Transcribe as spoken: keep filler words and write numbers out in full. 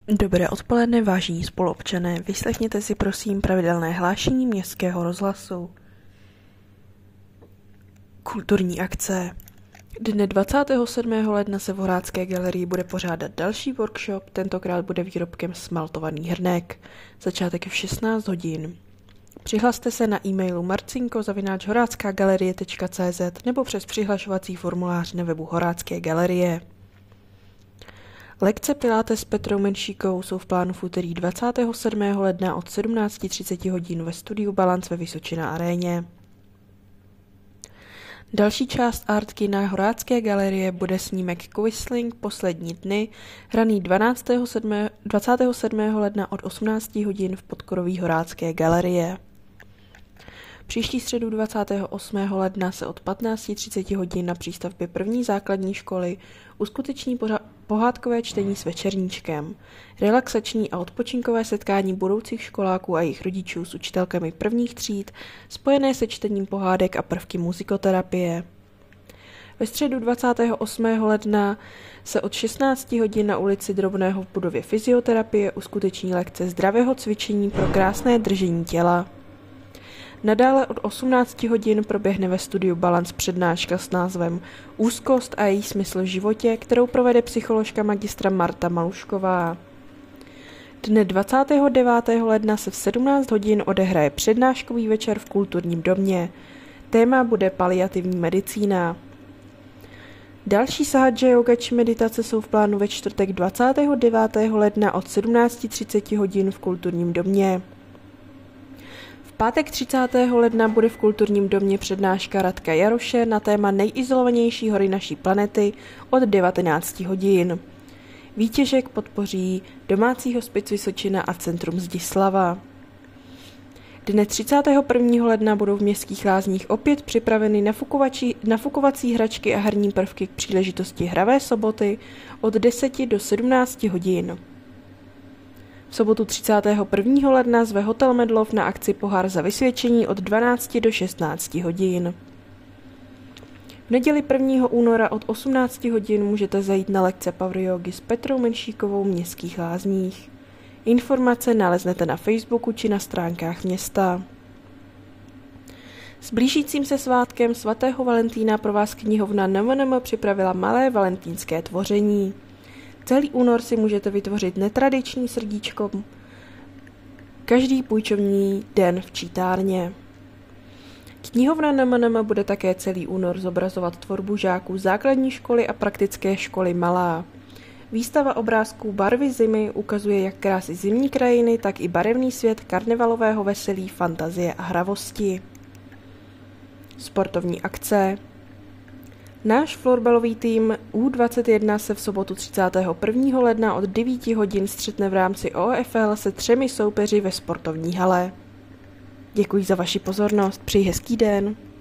Dobré odpoledne, vážení spoluobčané. Vyslechněte si prosím pravidelné hlášení Městského rozhlasu. Kulturní akce. Dne dvacátého sedmého ledna se v Horácké galerii bude pořádat další workshop, tentokrát bude výrobkem smaltovaný hrnek. Začátek je v šestnáct hodin. Přihlaste se na e-mailu marcinko zavináč horácká galerie tečka cé zet nebo přes přihlašovací formulář na webu Horácké galerie. Lekce Pilates s Petrou Menšíkovou jsou v plánu v úterý dvacátého sedmého ledna od sedmnáct třicet hodin ve studiu Balance ve Vysočina aréně. Další část artky na Horácké galerie bude snímek Quisling Poslední dny, hraný dvacátého sedmého ledna od osmnáct hodin v podkroví Horácké galerie. Příští středu dvacátého osmého ledna se od patnáct třicet hodin na přístavbě první základní školy uskuteční pohádkové čtení s večerníčkem, relaxační a odpočinkové setkání budoucích školáků a jejich rodičů s učitelkami prvních tříd, spojené se čtením pohádek a prvky muzikoterapie. Ve středu dvacátého osmého ledna se od šestnáct hodin na ulici Drobného v budově fyzioterapie uskuteční lekce zdravého cvičení pro krásné držení těla. Nadále od osmnáct hodin proběhne ve studiu Balance přednáška s názvem Úzkost a její smysl v životě, kterou provede psycholožka magistra Marta Malušková. Dne dvacátého devátého ledna se v sedmnáct hodin odehraje přednáškový večer v kulturním domě. Téma bude paliativní medicína. Další sahaja yoga či meditace jsou v plánu ve čtvrtek dvacátého devátého ledna od sedmnáct třicet hodin v kulturním domě. V pátek třicátého ledna bude v kulturním domě přednáška Radka Jaroše na téma nejizolovanější hory naší planety od devatenáct hodin. Výtěžek podpoří domácí hospic Vysočina a Centrum Zdislava. Dne třicátého prvního ledna budou v Městských lázních opět připraveny nafukovací hračky a herní prvky k příležitosti Hravé soboty od deseti do sedmnácti hodin. V sobotu třicátého prvního ledna zve Hotel Medlov na akci Pohár za vysvědčení od dvanácti do šestnácti hodin. V neděli prvního února od osmnácti hodin můžete zajít na lekce Power Yogi s Petrou Menšíkovou v Městských lázních. Informace naleznete na Facebooku či na stránkách města. S blížícím se svátkem svatého Valentína pro vás knihovna N M N M připravila malé valentínské tvoření. Celý únor si můžete vytvořit netradiční srdíčko každý půjčovní den v čítárně. Knihovna N M N M bude také celý únor zobrazovat tvorbu žáků základní školy a praktické školy Malá. Výstava obrázků Barvy zimy ukazuje jak krásy zimní krajiny, tak i barevný svět karnevalového veselí, fantazie a hravosti. Sportovní akce. Náš florbalový tým U dvacet jedna se v sobotu třicátého prvního ledna od devíti hodin střetne v rámci O F L se třemi soupeři ve sportovní hale. Děkuji za vaši pozornost, přeji hezký den.